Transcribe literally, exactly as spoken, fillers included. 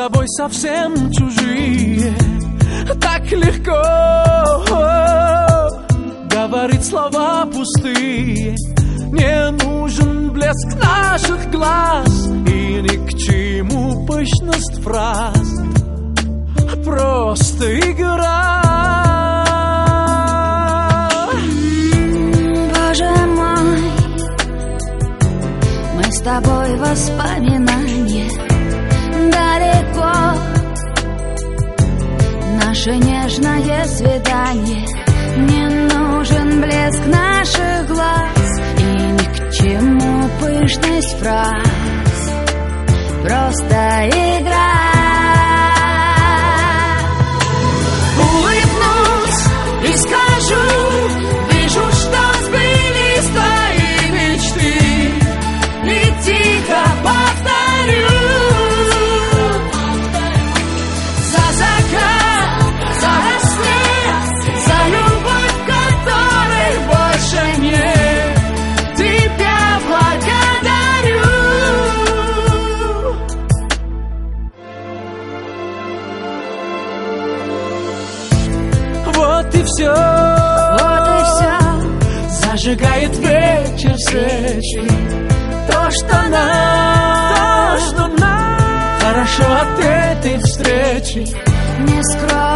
тобой совсем чужие. Так легко говорить слова пустые. Не нужен блеск наших глаз и ни к чему пышность фраз. Просто игра. Боже мой, мы с тобой воспоминания. Далеко наше нежное свидание. Не нужен блеск наших глаз и ни к чему пышность фраз. Просто игра. Улыбнусь и скажу: вижу, что сбылись твои мечты. И тихо повторю: за закат, за рассвет, за любовь, которой больше нет. Тебя благодарю. Вот и все, Вот и все, зажигает вечер свечи. То, что нам, то, что нам хорошо от этой встречи. не скрой.